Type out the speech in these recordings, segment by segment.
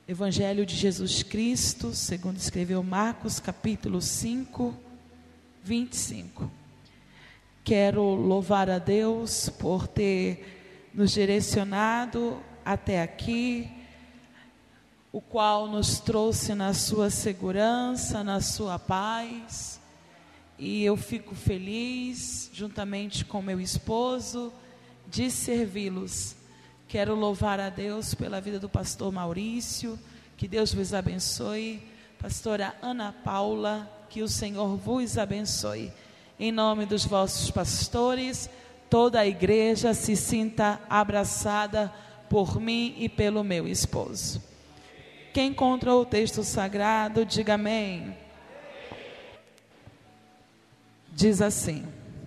Evangelho de Jesus Cristo, segundo escreveu Marcos, capítulo 5, 25. Quero louvar a Deus por ter nos direcionado até aqui, o qual nos trouxe na sua segurança, na sua paz. E eu fico feliz, juntamente com meu esposo, de servi-los. Quero louvar a Deus pela vida do pastor Maurício, que Deus vos abençoe. Pastora Ana Paula, que o Senhor vos abençoe. Em nome dos vossos pastores, toda a igreja se sinta abraçada por mim e pelo meu esposo. Quem encontrou o texto sagrado, diga amém. Diz assim: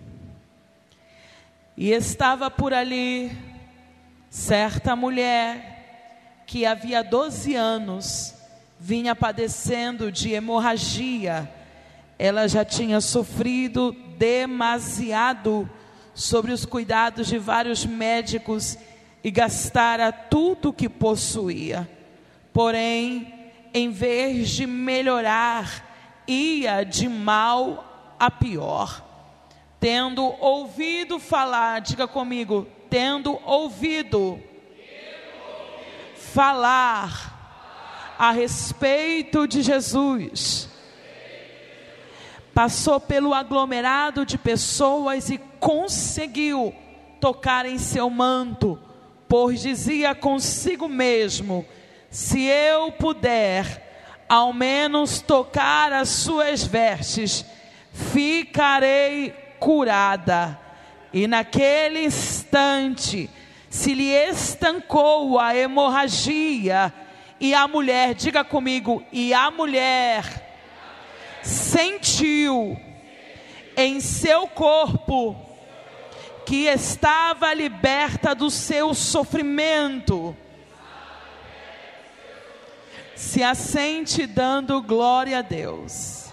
e estava por ali certa mulher que havia 12 anos vinha padecendo de hemorragia. Ela já tinha sofrido demasiado sobre os cuidados de vários médicos e gastara tudo o que possuía. Porém, em vez de melhorar, ia de mal a pior. Tendo ouvido falar, diga comigo, tendo ouvido falar a respeito de Jesus, passou pelo aglomerado de pessoas e conseguiu tocar em seu manto, pois dizia consigo mesmo: se eu puder ao menos tocar as suas vestes, ficarei curada. E naquele instante se lhe estancou a hemorragia, e a mulher, diga comigo, e a mulher sentiu em seu corpo que estava liberta do seu sofrimento. Se assente dando glória a Deus.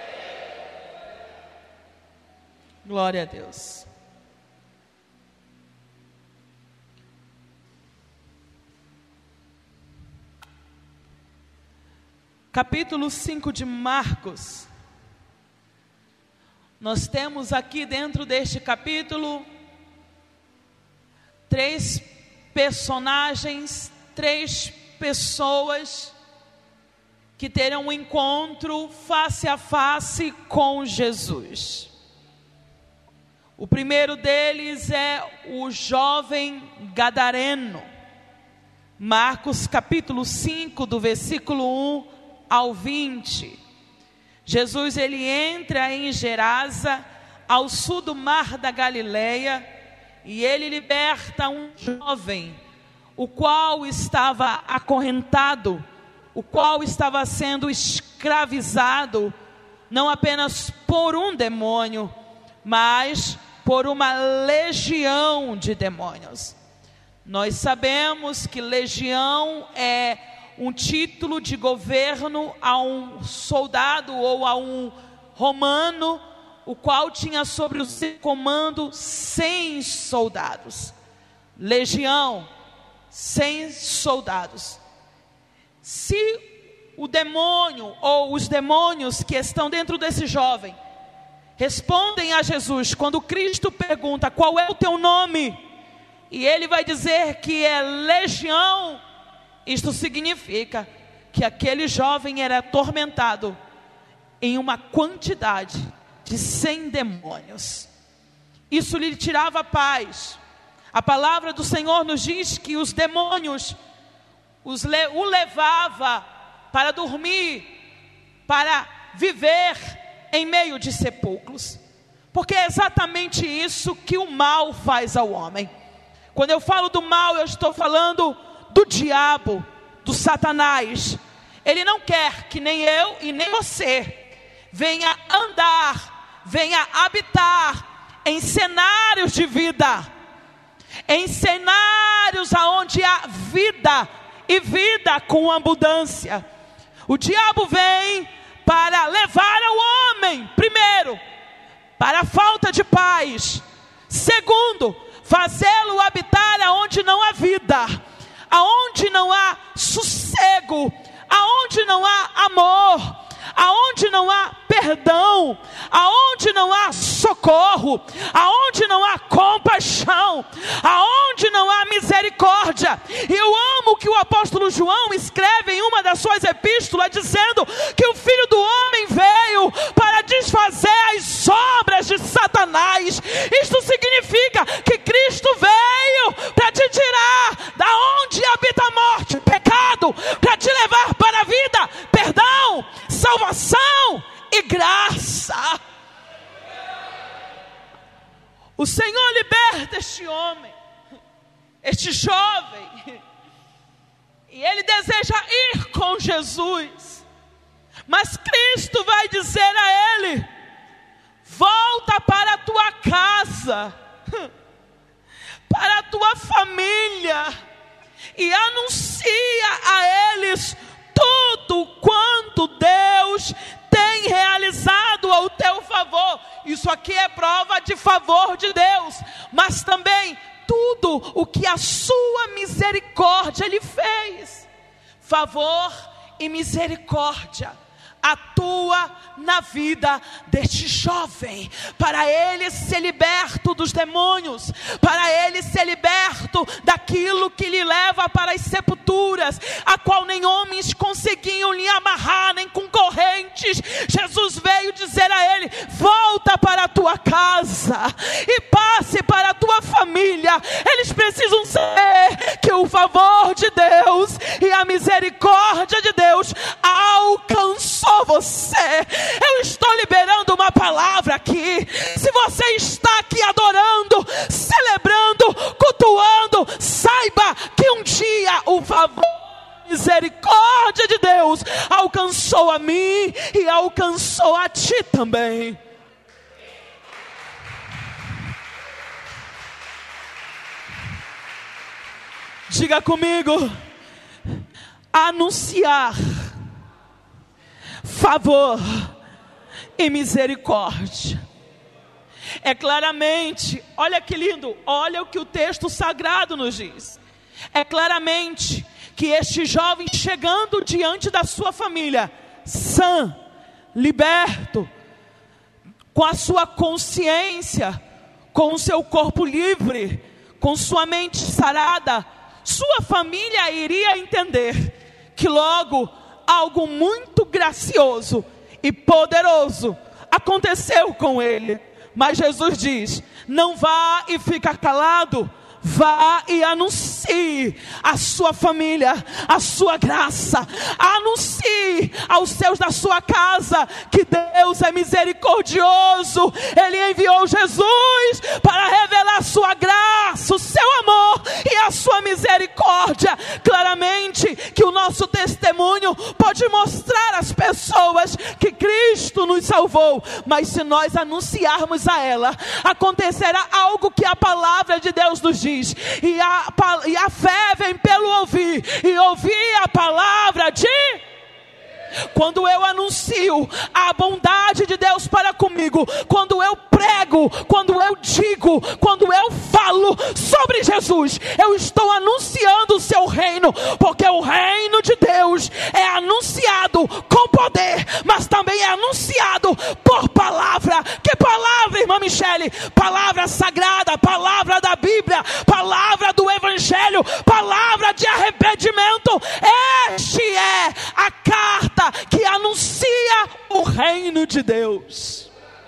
Glória a Deus. Capítulo 5 de Marcos. Nós temos aqui dentro deste capítulo 3 personagens, 3 pessoas que terão um encontro face a face com Jesus. O primeiro deles é o jovem gadareno. Marcos capítulo 5, do versículo 1 ao 20. Jesus ele entra em Gerasa, ao sul do mar da Galileia, e ele liberta um jovem, o qual estava acorrentado, o qual estava sendo escravizado, não apenas por um demônio, mas por uma legião de demônios. Nós sabemos que legião é um título de governo a um soldado ou a um romano, o qual tinha sobre o seu comando 100 soldados. Legião, 100 soldados. Se o demônio ou os demônios que estão dentro desse jovem respondem a Jesus quando Cristo pergunta: qual é o teu nome? E ele vai dizer que é legião. Isto significa que aquele jovem era atormentado em uma quantidade de 100 demônios. Isso lhe tirava a paz. A palavra do Senhor nos diz que os demônios o levava para dormir, para viver em meio de sepulcros. Porque é exatamente isso que o mal faz ao homem. Quando eu falo do mal, eu estou falando do diabo, do Satanás. Ele não quer que nem eu e nem você venha andar, venha habitar em cenários de vida, em cenários aonde há vida e vida com abundância. O diabo vem para levar ao homem, primeiro, para a falta de paz. Segundo, fazê-lo habitar aonde não há vida, aonde não há sossego, aonde não há amor, aonde não há perdão, aonde não há socorro, aonde não há compaixão, aonde não há misericórdia. E eu amo que o apóstolo João escreve em uma das suas epístolas, dizendo que o Filho do Homem veio para desfazer as obras de Satanás. Isto significa que Cristo veio para te tirar da onde habita a morte, pecado, para te levar para a vida, perdão, salvação e graça. O Senhor liberta este homem, este jovem, e ele deseja ir com Jesus, mas Cristo vai dizer a ele: volta para a tua casa, para a tua família, e anuncia a eles tudo quanto Deus tem realizado ao teu favor. Isso aqui é prova de favor de Deus, mas também tudo o que a sua misericórdia lhe fez. Favor e misericórdia atua na vida deste jovem, para ele ser liberto dos demônios, para ele ser liberto daquilo que lhe leva para as sepulturas, a qual nem homens conseguiam lhe amarrar, nem com correntes. Jesus veio dizer a ele: volta para a tua casa e passe para a tua família. Eles precisam saber que o favor de Deus e a misericórdia de Deus alcançou você. Eu estou liberando uma palavra aqui. Se você está aqui adorando, celebrando, cultuando, saiba que um dia o favor, misericórdia de Deus alcançou a mim e alcançou a ti também. Diga comigo: anunciar favor e misericórdia. É claramente, olha que lindo, olha o que o texto sagrado nos diz. É claramente que este jovem, chegando diante da sua família, sã, liberto, com a sua consciência, com o seu corpo livre, com sua mente sarada, sua família iria entender que logo algo muito gracioso e poderoso aconteceu com ele. Mas Jesus diz: não vá e fica calado, vá e anuncie à sua família a sua graça. Anuncie aos seus da sua casa que Deus é misericordioso. Ele enviou Jesus para revelar a sua graça, o seu amor e a sua misericórdia. Claramente que o nosso testemunho pode mostrar às pessoas que Cristo nos salvou, mas se nós anunciarmos a ela, acontecerá algo que a palavra de Deus nos diz. E a fé vem pelo ouvir, e ouvir a palavra de... Quando eu anuncio a bondade de Deus para comigo, quando eu prego, quando eu digo, quando eu falo sobre Jesus, eu estou anunciando o seu reino, porque o reino de Deus é anunciado com poder, mas também é anunciado por palavra. Que palavra, irmã Michele? Palavra sagrada, palavra da Bíblia, palavra do Evangelho, palavra de arrependimento. Este é a carta que anuncia o reino de Deus.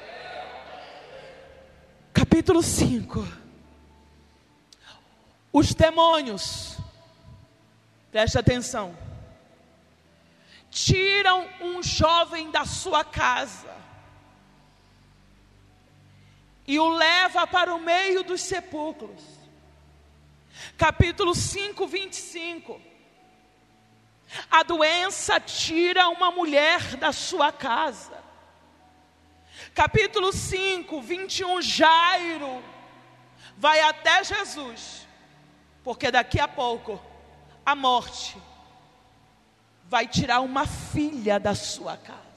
Capítulo 5. Os demônios, preste atenção, tiram um jovem da sua casa e o leva para o meio dos sepulcros. Capítulo 5, 25. A doença tira uma mulher da sua casa. Capítulo 5, 21. Jairo vai até Jesus, porque daqui a pouco a morte vai tirar uma filha da sua casa.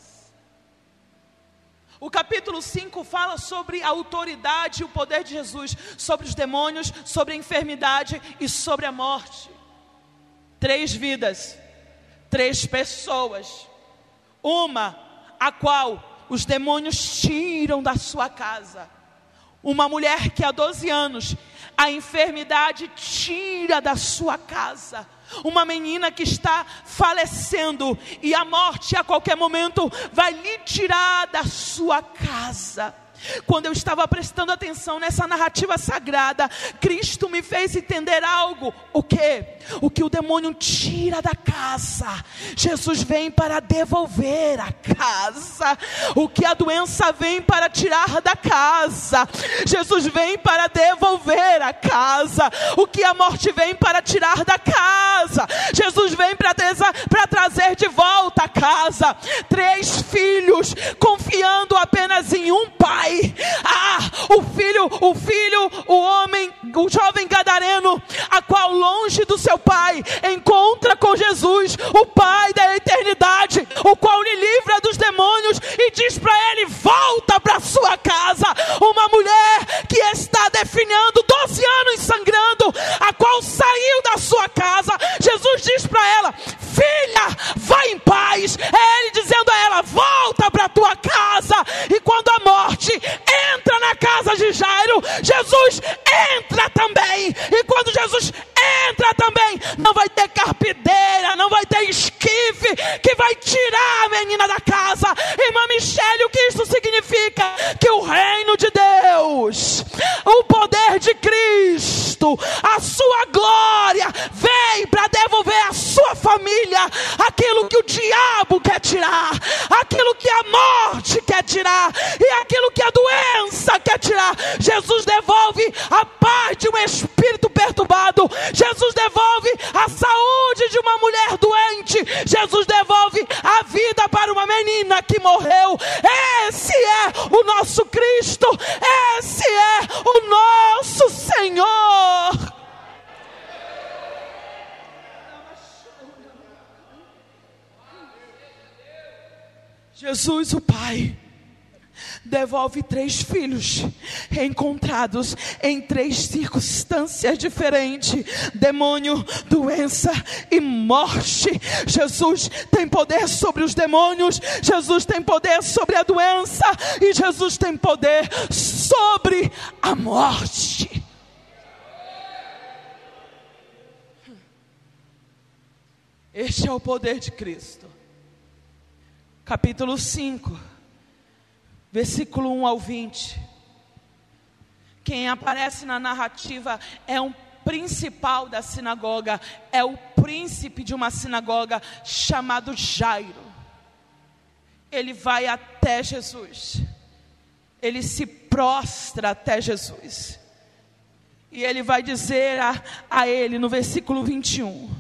O capítulo 5 fala sobre a autoridade e o poder de Jesus, sobre os demônios, sobre a enfermidade e sobre a morte. 3 vidas, 3 pessoas. Uma, a qual os demônios tiram da sua casa. Uma mulher que há 12 anos, a enfermidade tira da sua casa. Uma menina que está falecendo e a morte a qualquer momento vai lhe tirar da sua casa. Quando eu estava prestando atenção nessa narrativa sagrada, Cristo me fez entender algo. O quê? O que o demônio tira da casa, Jesus vem para devolver a casa. O que a doença vem para tirar da casa, Jesus vem para devolver a casa. O que a morte vem para tirar da casa, Jesus vem para trazer de volta a casa. 3 filhos confiando apenas em um pai. O homem, o jovem gadareno, a qual longe do seu pai encontra com Jesus, o pai da eternidade, o qual lhe livra dos demônios e diz para ele: volta para sua casa. Uma mulher que está definhando, 12 anos sangrando, a qual saiu da sua casa, Jesus diz para ela: filha, vai em paz. É ele dizendo a ela: volta para tua casa. E quando a morte entra na casa de Jairo, Jesus entra também. E quando Jesus entra também, não vai ter carpideira, não vai ter esquife que vai tirar a menina da casa. Irmã Michele, o que isso significa? Que o reino de Deus, o poder de Cristo, a sua glória vem para devolver à sua família aquilo que o diabo quer tirar, aquilo que a morte quer tirar e aquilo que a doença quer tirar. Jesus devolve a paz de um espírito perturbado. Jesus devolve a saúde de uma mulher doente. Jesus devolve a vida para uma menina que morreu. Esse é o nosso Cristo. Esse é o nosso Senhor. Jesus, o Pai, devolve 3 filhos encontrados em 3 circunstâncias diferentes: demônio, doença e morte. Jesus tem poder sobre os demônios, Jesus tem poder sobre a doença e Jesus tem poder sobre a morte. Este é o poder de Cristo. Capítulo 5, versículo 1 ao 20. Quem aparece na narrativa é um principal da sinagoga, é o príncipe de uma sinagoga chamado Jairo. Ele vai até Jesus, ele se prostra até Jesus, e ele vai dizer a ele no versículo 21,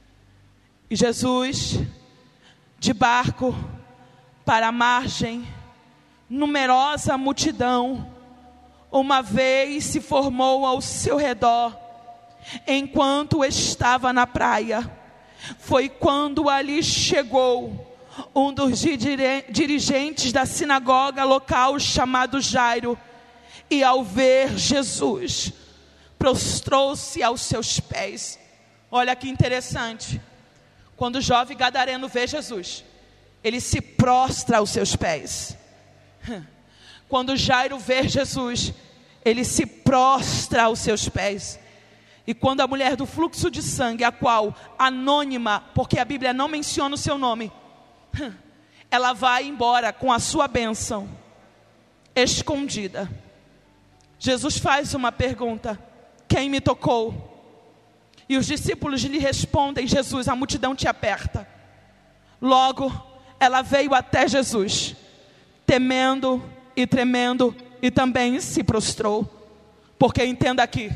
e Jesus, de barco para a margem, numerosa multidão uma vez se formou ao seu redor, enquanto estava na praia. Foi quando ali chegou um dos dirigentes da sinagoga local chamado Jairo, e ao ver Jesus, prostrou-se aos seus pés. Olha que interessante, quando o jovem gadareno vê Jesus, ele se prostra aos seus pés. Quando Jairo vê Jesus, ele se prostra aos seus pés. E quando a mulher do fluxo de sangue, a qual, anônima, porque a Bíblia não menciona o seu nome, ela vai embora com a sua bênção, escondida. Jesus faz uma pergunta: quem me tocou? E os discípulos lhe respondem: Jesus, a multidão te aperta. Logo, ela veio até Jesus, temendo e tremendo, e também se prostrou. Porque entenda aqui,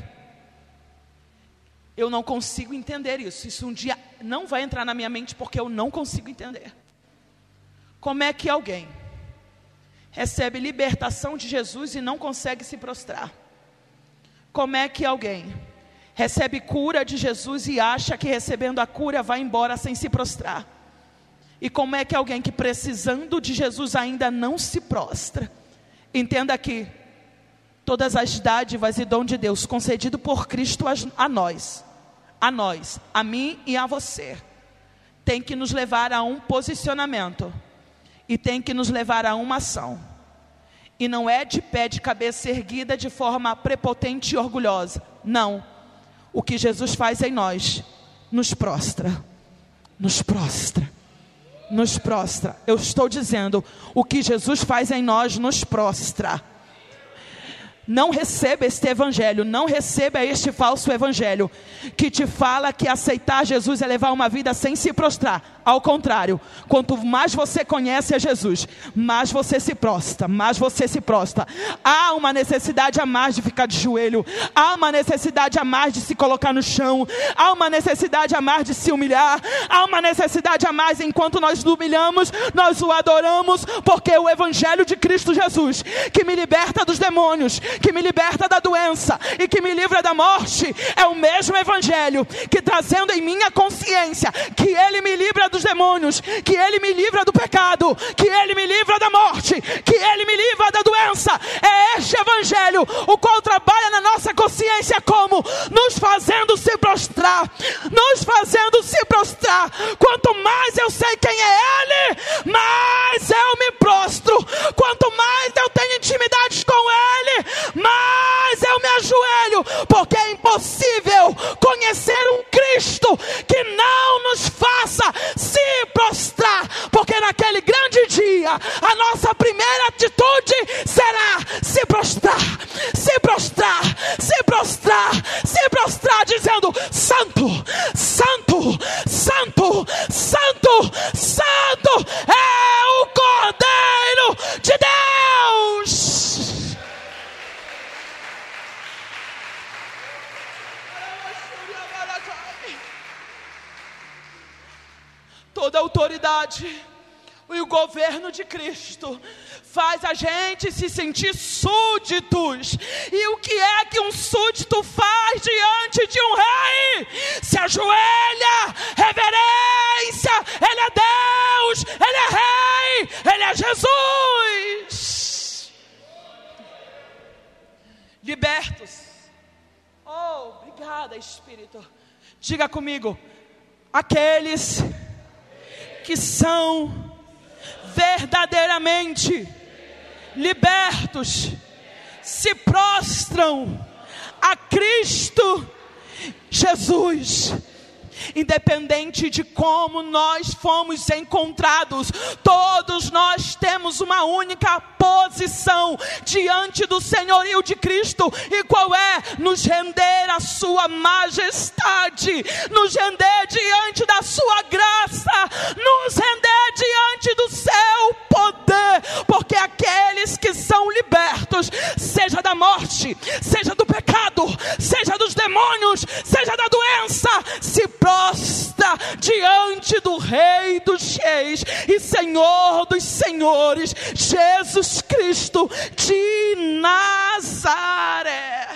eu não consigo entender isso. Isso um dia não vai entrar na minha mente, porque eu não consigo entender. Como é que alguém recebe libertação de Jesus e não consegue se prostrar? Como é que alguém recebe cura de Jesus e acha que recebendo a cura vai embora sem se prostrar? E como é que alguém que precisando de Jesus ainda não se prostra? Entenda aqui, todas as dádivas e dom de Deus concedido por Cristo a nós, a nós, a mim e a você, tem que nos levar a um posicionamento e tem que nos levar a uma ação. E não é de pé de cabeça erguida de forma prepotente e orgulhosa. Não. O que Jesus faz em nós nos prostra. Nos prostra. Nos prostra. Eu estou dizendo, o que Jesus faz em nós nos prostra. Não receba este evangelho, não receba este falso evangelho, que te fala que aceitar Jesus é levar uma vida sem se prostrar. Ao contrário, quanto mais você conhece a Jesus, mais você se prostra, mais você se prostra. Há uma necessidade a mais de ficar de joelho, há uma necessidade a mais de se colocar no chão, há uma necessidade a mais de se humilhar, há uma necessidade a mais. Enquanto nós o humilhamos, nós o adoramos, porque o evangelho de Cristo Jesus, que me liberta dos demônios, que me liberta da doença e que me livra da morte, é o mesmo evangelho que, trazendo em minha consciência que Ele me livra dos demônios, que Ele me livra do pecado, que Ele me livra da morte, que Ele me livra da doença, é este evangelho o qual trabalha na nossa consciência como nos fazendo se prostrar, nos fazendo se prostrar. Quanto mais eu sei quem é Ele, mais eu me prostro. Quanto mais eu tenho intimidade com Ele, mas eu me ajoelho, porque é impossível conhecer um Cristo que não nos faça se prostrar, porque naquele grande dia, a nossa primeira atitude será se prostrar, se prostrar, se prostrar, se prostrar, dizendo: Santo, Santo, Santo, Santo, Santo é o Cordeiro de Deus. Toda a autoridade e o governo de Cristo faz a gente se sentir súditos. E o que é que um súdito faz diante de um rei? Se ajoelha, reverência. Ele é Deus, Ele é Rei, Ele é Jesus. Libertos. Oh, obrigada, Espírito. Diga comigo: aqueles que são verdadeiramente libertos se prostram a Cristo Jesus. Independente de como nós fomos encontrados, todos nós temos uma única posição diante do senhorio de Cristo. E qual é? Nos render à sua majestade, nos render diante da sua graça, nos render diante do seu poder, porque aqueles que são libertos, seja da morte, seja do pecado, seja dos demônios, seja da doença, se prostra diante do Rei dos Reis e Senhor dos Senhores, Jesus Cristo de Nazaré.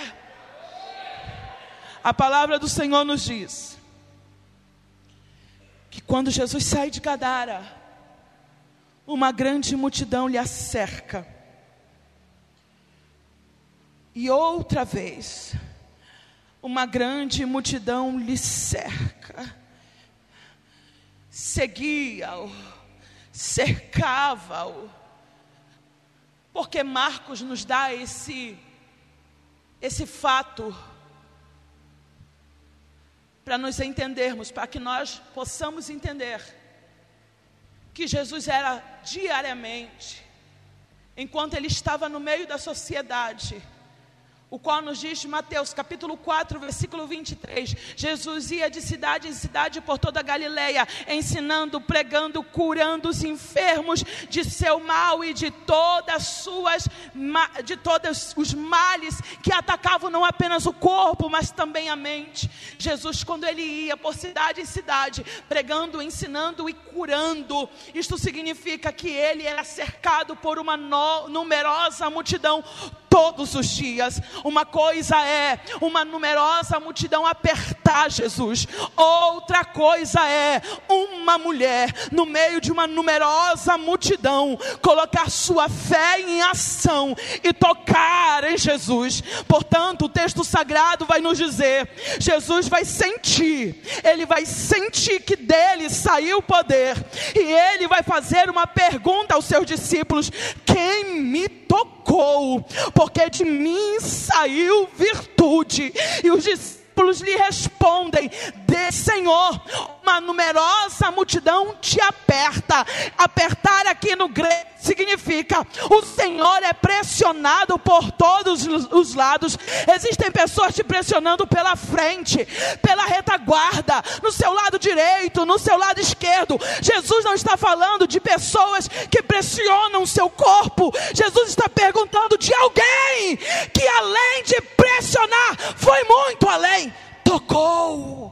A palavra do Senhor nos diz que quando Jesus sai de Gadara, uma grande multidão lhe acerca. E outra vez, uma grande multidão lhe cerca, seguia-o, cercava-o, porque Marcos nos dá esse fato para nos entendermos, para que nós possamos entender que Jesus era diariamente, enquanto ele estava no meio da sociedade, o qual nos diz Mateus capítulo 4, versículo 23, Jesus ia de cidade em cidade por toda a Galileia, ensinando, pregando, curando os enfermos de seu mal e de todos os males que atacavam não apenas o corpo, mas também a mente. Jesus, quando ele ia por cidade em cidade, pregando, ensinando e curando, isto significa que ele era cercado por uma numerosa multidão. todos os dias. Uma coisa é uma numerosa multidão apertar Jesus, outra coisa é uma mulher no meio de uma numerosa multidão colocar sua fé em ação e tocar em Jesus. Portanto, o texto sagrado vai nos dizer: Jesus vai sentir, ele vai sentir que dele saiu o poder, e ele vai fazer uma pergunta aos seus discípulos: quem me tocou? Porque de mim saiu virtude. E os discípulos lhe respondem: Senhor, uma numerosa multidão te aperta. Apertar aqui no grego significa: o Senhor é pressionado por todos os lados. Existem pessoas te pressionando pela frente, pela retaguarda, no seu lado direito, no seu lado esquerdo. Jesus não está falando de pessoas que pressionam o seu corpo. Jesus está perguntando de alguém que, além de pressionar, foi muito além. Tocou.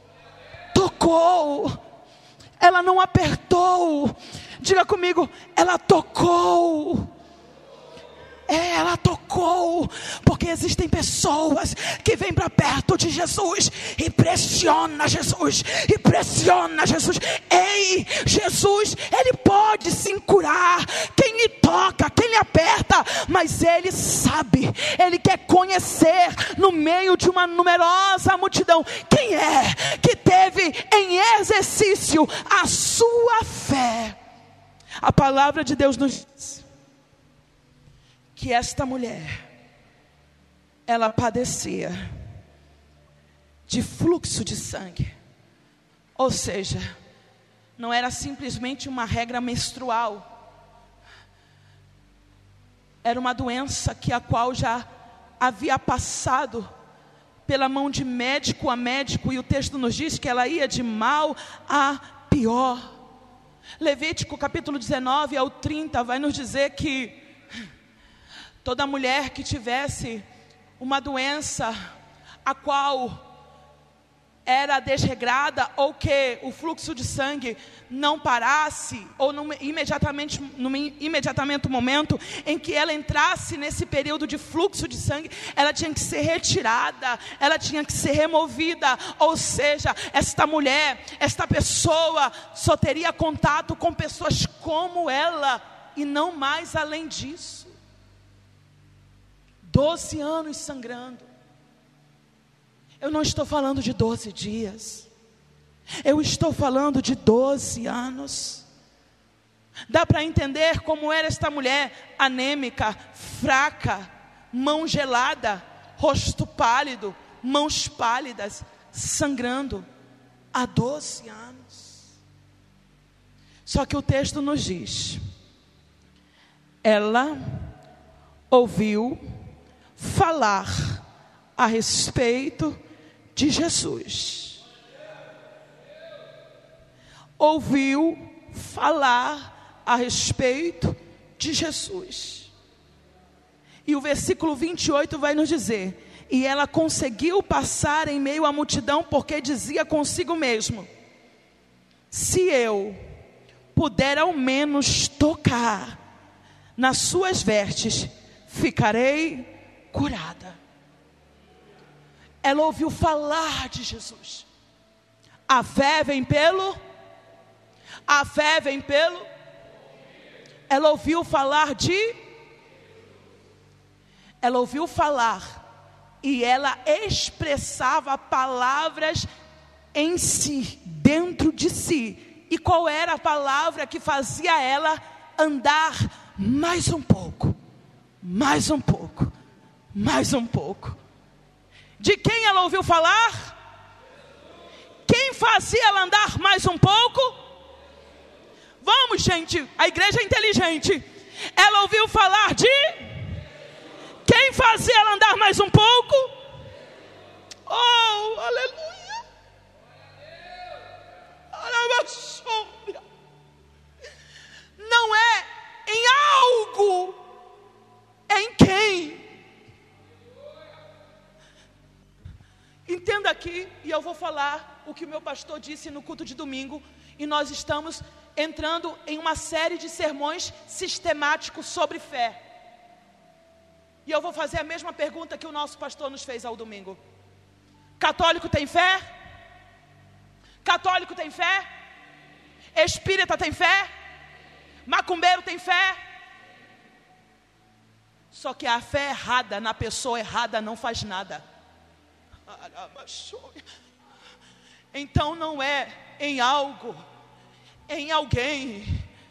Ela não apertou. Diga comigo: ela tocou. Ela tocou, porque existem pessoas que vêm para perto de Jesus e pressiona Jesus, Ei, Jesus, ele pode sim curar quem lhe toca, quem lhe aperta, mas ele sabe, ele quer conhecer no meio de uma numerosa multidão quem é que teve em exercício a sua fé. A palavra de Deus nos diz que esta mulher, ela padecia de fluxo de sangue. Ou seja, não era simplesmente uma regra menstrual. Era uma doença a qual já havia passado pela mão de médico a médico. E o texto nos diz que ela ia de mal a pior. Levítico capítulo 19 ao 30 vai nos dizer que toda mulher que tivesse uma doença a qual era desregrada, ou que o fluxo de sangue não parasse, ou no imediatamente momento em que ela entrasse nesse período de fluxo de sangue, ela tinha que ser retirada, ela tinha que ser removida. Ou seja, esta mulher, esta pessoa só teria contato com pessoas como ela, e não mais além disso. 12 anos sangrando. Eu não estou falando de 12 dias. Eu estou falando de 12 anos. Dá para entender como era esta mulher: anêmica, fraca, mão gelada, rosto pálido, mãos pálidas, sangrando há 12 anos. Só que o texto nos diz: ela ouviu falar a respeito de Jesus. Ouviu falar a respeito de Jesus. E o versículo 28 vai nos dizer: e ela conseguiu passar em meio à multidão, porque dizia consigo mesmo: se eu puder ao menos tocar nas suas vestes, ficarei curada. Ela ouviu falar de Jesus. A fé vem pelo. Ela ouviu falar de. Ela ouviu falar, e ela expressava palavras em si, dentro de si. E qual era a palavra que fazia ela andar mais um pouco? Mais um pouco. Mais um pouco. De quem ela ouviu falar? Quem fazia ela andar mais um pouco? Vamos, gente, a igreja é inteligente. Ela ouviu falar de? Quem fazia ela andar mais um pouco? Oh, aleluia. Não é em algo, é em quem. Entenda aqui, e eu vou falar o que o meu pastor disse no culto de domingo. E nós estamos entrando em uma série de sermões sistemáticos sobre fé. E eu vou fazer a mesma pergunta que o nosso pastor nos fez ao domingo. Católico tem fé? Católico tem fé? Espírita tem fé? Macumbeiro tem fé? Só que a fé errada na pessoa errada não faz nada. Então não é em algo, em alguém.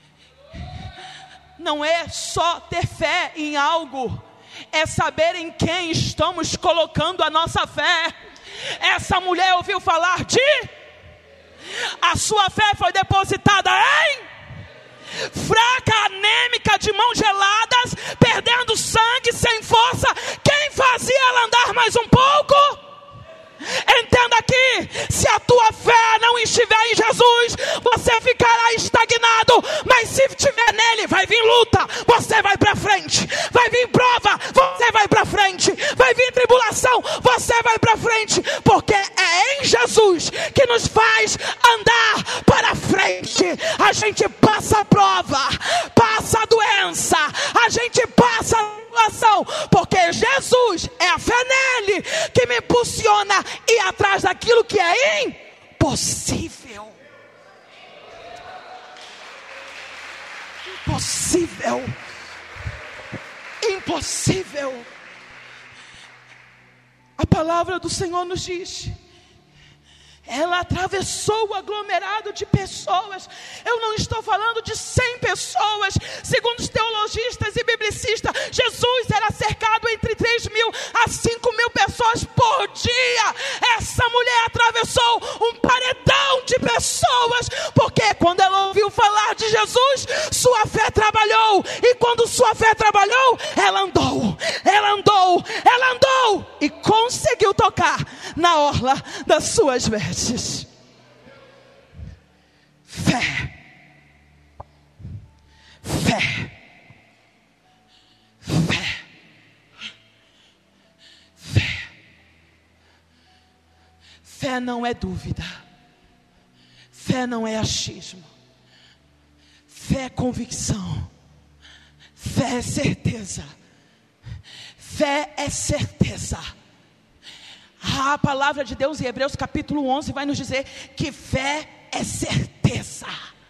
Não é só ter fé em algo, é saber em quem estamos colocando a nossa fé. Essa mulher ouviu falar de... A sua fé foi depositada em... fraca, anêmica, de mãos geladas, perdendo sangue, sem força. Quem fazia ela andar mais um pouco? Entenda aqui, se a tua fé não estiver em Jesus, você ficará estagnado. Mas se estiver nele, vai vir luta, você vai para frente. Vai vir prova, você vai para frente. Vai vir tribulação, você vai para frente. Porque é em Jesus que nos faz andar para frente. A gente passa a prova, passa a doença, a gente passa a tribulação, porque Jesus, é a fé nele que me impulsiona a ir atrás daquilo que é impossível. Impossível. Impossível. A palavra do Senhor nos diz: ela atravessou o aglomerado de pessoas. Eu não estou falando de 100 pessoas. Segundo os teologistas e biblicistas, Jesus era cercado entre 3.000 a 5.000 pessoas por dia. Essa mulher atravessou um paredão de pessoas, porque quando ela ouviu falar de Jesus, sua fé trabalhou. E quando sua fé trabalhou, ela andou, ela andou, ela andou e conseguiu tocar na orla das suas vestes. Fé. Fé. Fé. Fé. Fé não é dúvida. Fé não é achismo. Fé é convicção. Fé é certeza. Fé é certeza. A palavra de Deus em Hebreus capítulo 11 vai nos dizer que fé é certeza.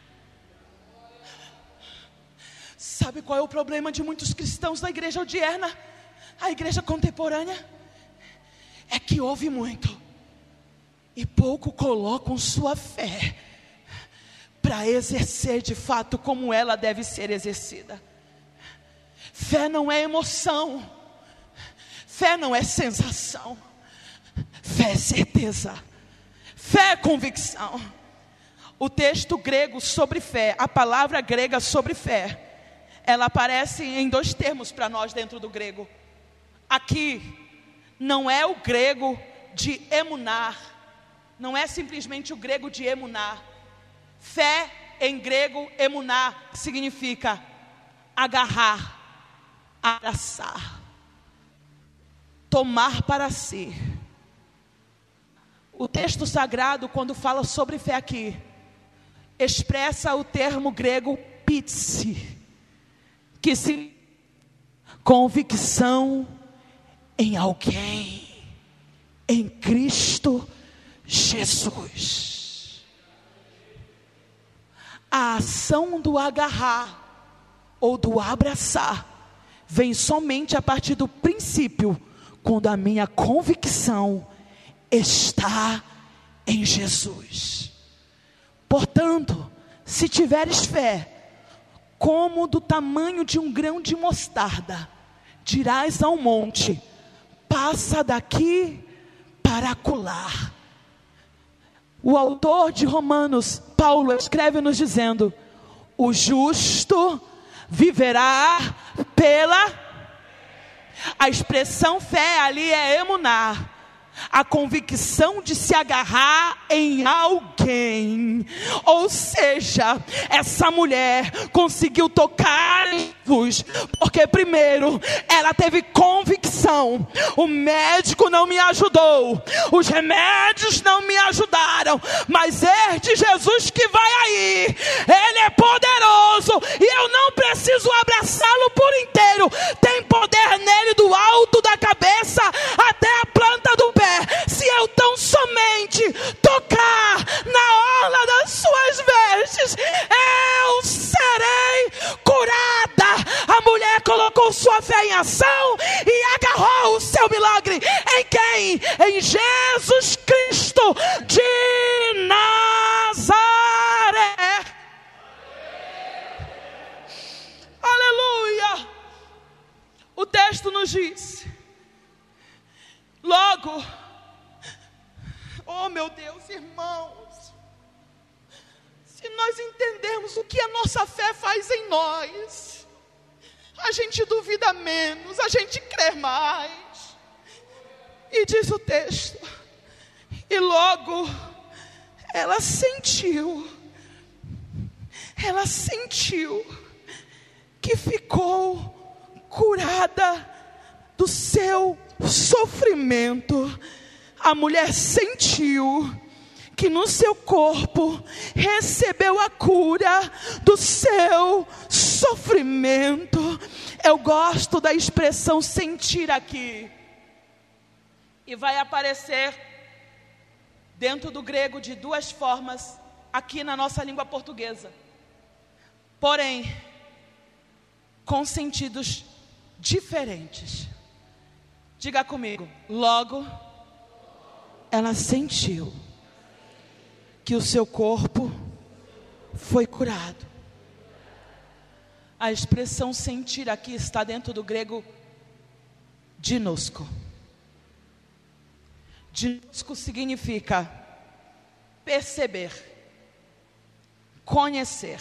Sabe qual é o problema de muitos cristãos da igreja odierna, a igreja contemporânea? É que ouve muito e pouco colocam sua fé para exercer de fato como ela deve ser exercida. Fé não é emoção, fé não é sensação, fé é certeza, fé é convicção. O texto grego sobre fé, a palavra grega sobre fé, ela aparece em 2 termos para nós dentro do grego. Aqui não é o grego de emunar, não é simplesmente o grego de emunar. Fé em grego emunar significa agarrar, abraçar, tomar para si. O texto sagrado, quando fala sobre fé aqui, expressa o termo grego pítsi, que significa convicção em alguém, em Cristo Jesus. A ação do agarrar ou do abraçar vem somente a partir do princípio, quando a minha convicção está em Jesus. Portanto, se tiveres fé como do tamanho de um grão de mostarda, dirás ao monte: passa daqui para acolá. O autor de Romanos, Paulo, escreve nos dizendo: o justo viverá pela... A expressão fé ali é emunar, a convicção de se agarrar em alguém. Ou seja, essa mulher conseguiu tocar em Jesus, porque primeiro ela teve convicção. O médico não me ajudou, os remédios não me ajudaram, mas este Jesus que vai aí, ele é poderoso, e eu não preciso abraçá-lo por inteiro. Tem poder nele do colocou sua fé em ação e agarrou o seu milagre em quem? Em Jesus Cristo de Nazaré. Aleluia. O texto nos diz: logo, oh meu Deus, irmãos, se nós entendermos o que a nossa fé faz em nós, a gente duvida menos, a gente crê mais. E diz o texto: e logo ela sentiu que ficou curada do seu sofrimento. A mulher sentiu que no seu corpo recebeu a cura do seu sofrimento. Eu gosto da expressão sentir aqui. E vai aparecer dentro do grego de duas formas aqui na nossa língua portuguesa. Porém, com sentidos diferentes. Diga comigo: logo ela sentiu que o seu corpo foi curado. A expressão sentir aqui está dentro do grego ginosko. Ginosko significa perceber, conhecer.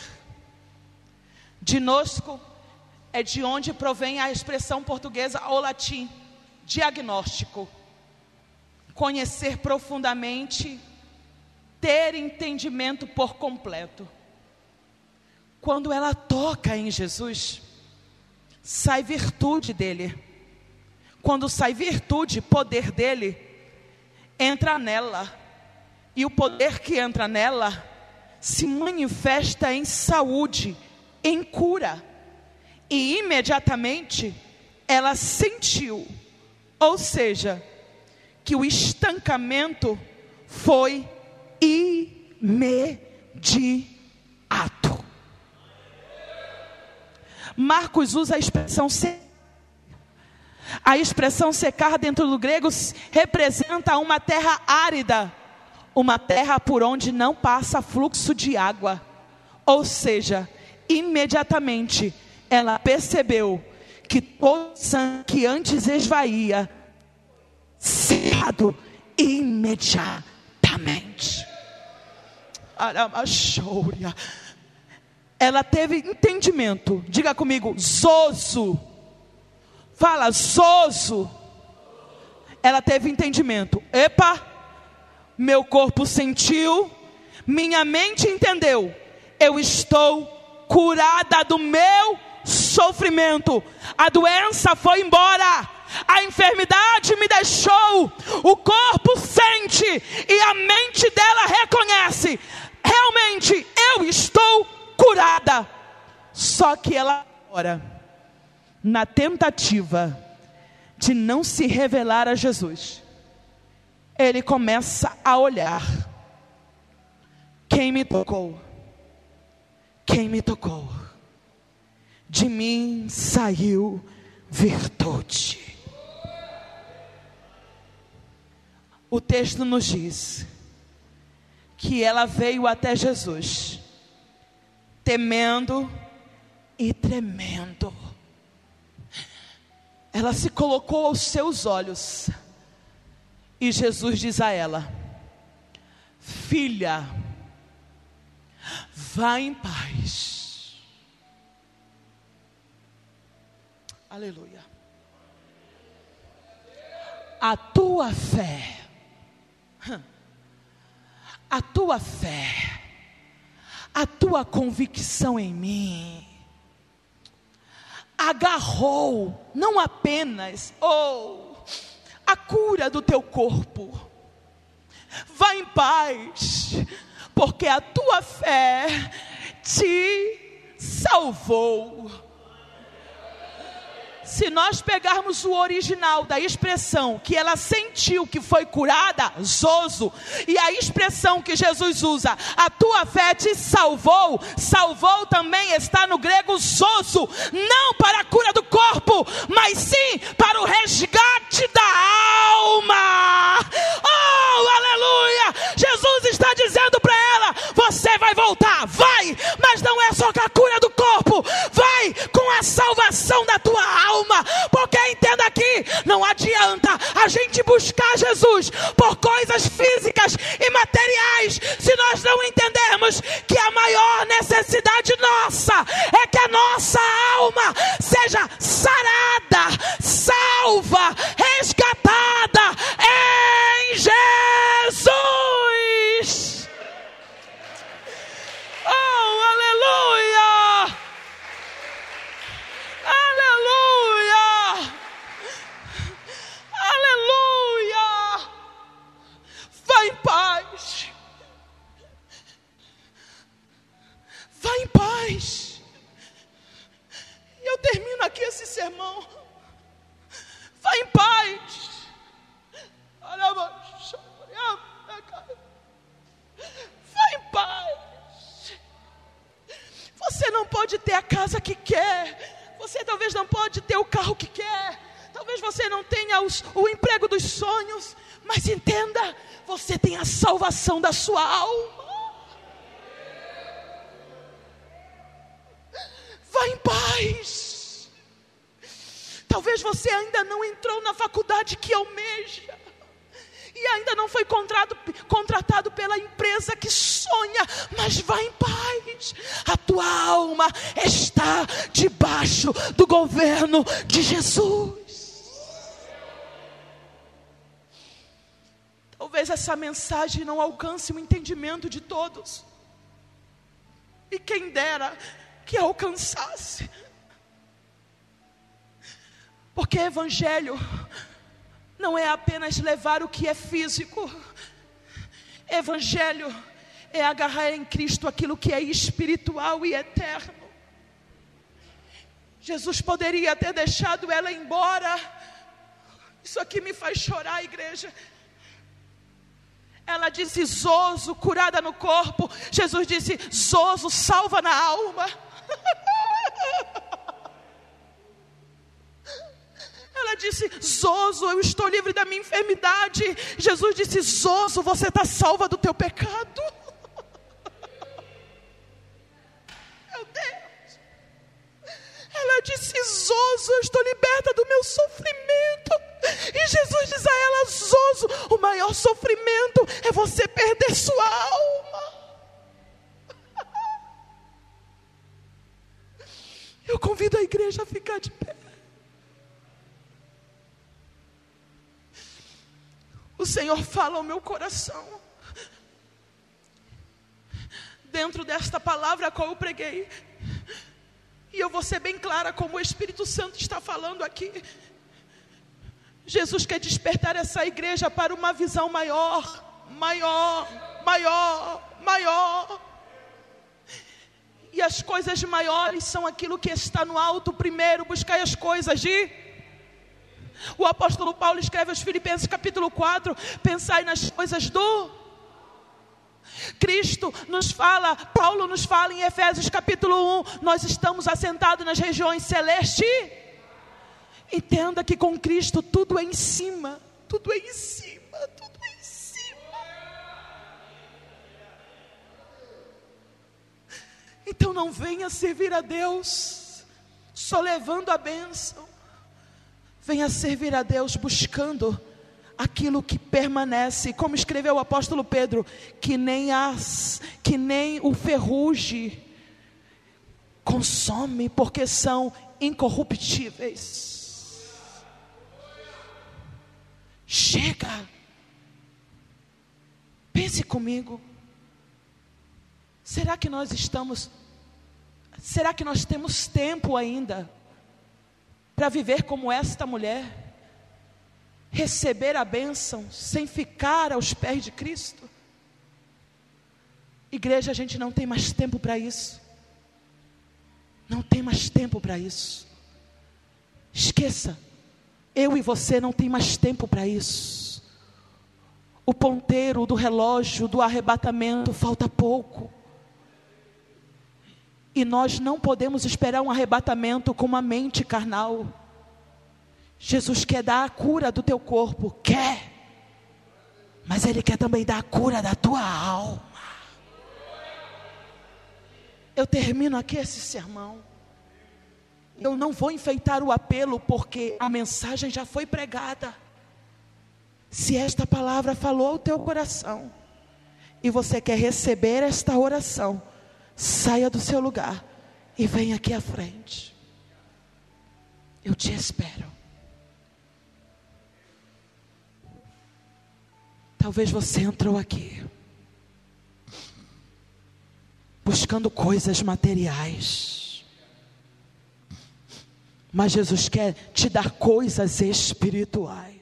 Ginosko é de onde provém a expressão portuguesa ou latim, diagnóstico. Conhecer profundamente, ter entendimento por completo. Quando ela toca em Jesus, sai virtude dele. Quando sai virtude, poder dele entra nela. E o poder que entra nela se manifesta em saúde, em cura. E imediatamente ela sentiu, ou seja, que o estancamento foi imediato. Marcos usa a expressão secar. A expressão secar dentro do grego representa uma terra árida, uma terra por onde não passa fluxo de água. Ou seja, imediatamente ela percebeu que todo sangue que antes esvaía, secado imediatamente. Ela teve entendimento. Diga comigo: zozo. Fala, zozo. Ela teve entendimento. Epa, meu corpo sentiu, minha mente entendeu. Eu estou curada do meu sofrimento. A doença foi embora, a enfermidade me deixou. O corpo sente e a mente dela reconhece: realmente eu estou curada. Só que ela agora, na tentativa de não se revelar a Jesus, ele começa a olhar: quem me tocou? Quem me tocou? De mim saiu virtude. O texto nos diz que ela veio até Jesus, temendo e tremendo. Ela se colocou aos seus olhos, e Jesus diz a ela: filha, vá em paz. Aleluia. A tua fé, a tua fé, a tua convicção em mim agarrou não apenas a cura do teu corpo. Vá em paz, porque a tua fé te salvou. se nós pegarmos o original da expressão que ela sentiu que foi curada, zozo, e a expressão que Jesus usa, a tua fé te salvou, salvou também está no grego zozo, não para a cura do corpo, mas sim para o resgate da alma. Oh, aleluia! Jesus está dizendo para ela, você vai voltar, vai, mas não é só com a cura do corpo, vai com a salvação da tua alma, porque entenda aqui, não adianta a gente buscar Jesus por coisas físicas e materiais, se nós não entendermos que a maior necessidade nossa é que a nossa alma seja sarada, salva, resgatada em Jesus. Oh, aleluia! Aleluia! Aleluia! Vá em paz. Vá em paz. E eu termino aqui esse sermão. Vá em paz. Vá em paz. Você não pode ter a casa que quer. Você talvez não pode ter o carro que quer. Talvez você não tenha o emprego dos sonhos. Mas entenda, você tem a salvação da sua alma. Vá em paz. Talvez você ainda não entrou na faculdade que almeja. E ainda não foi contratado pela empresa que sonha, mas vá em paz. A tua alma está debaixo do governo de Jesus. Talvez essa mensagem não alcance o entendimento de todos. E quem dera que alcançasse. Porque evangelho não é apenas levar o que é físico. Evangelho é agarrar em Cristo aquilo que é espiritual e eterno. Jesus poderia ter deixado ela embora. Isso aqui me faz chorar, igreja. Ela disse zozo, curada no corpo. Jesus disse zozo, salva na alma. Ela disse zozo, eu estou livre da minha enfermidade. Jesus disse zozo, você está salva do teu pecado. Meu Deus. Ela disse zozo, eu estou liberta do meu sofrimento. E Jesus diz a ela zozo, o maior sofrimento é você perder sua alma. Eu convido a igreja a ficar de pé. O Senhor fala ao meu coração, dentro desta palavra a qual eu preguei, e eu vou ser bem clara como o Espírito Santo está falando aqui. Jesus quer despertar essa igreja para uma visão maior. E as coisas maiores são aquilo que está no alto. Primeiro, buscai as coisas de... O apóstolo Paulo escreve aos Filipenses capítulo 4, pensai nas coisas do Cristo. Nos fala, Paulo nos fala em Efésios capítulo 1, nós estamos assentados nas regiões celestes. Entenda que com Cristo tudo é em cima, tudo é em cima, tudo é em cima. Então não venha servir a Deus só levando a bênção. Venha servir a Deus buscando aquilo que permanece, como escreveu o apóstolo Pedro, que nem o ferrugem consome, porque são incorruptíveis. Chega. Pense comigo. Será que nós temos tempo ainda para viver como esta mulher, receber a bênção sem ficar aos pés de Cristo? Igreja, a gente não tem mais tempo para isso. Não tem mais tempo para isso. Esqueça, eu e você não tem mais tempo para isso. O ponteiro do relógio do arrebatamento falta pouco. E nós não podemos esperar um arrebatamento com uma mente carnal. Jesus quer dar a cura do teu corpo, quer. Mas Ele quer também dar a cura da tua alma. Eu termino aqui esse sermão. Eu não vou enfeitar o apelo, porque a mensagem já foi pregada. Se esta palavra falou ao teu coração, e você quer receber esta oração, saia do seu lugar e venha aqui à frente. Eu te espero. Talvez você entrou aqui buscando coisas materiais, mas Jesus quer te dar coisas espirituais.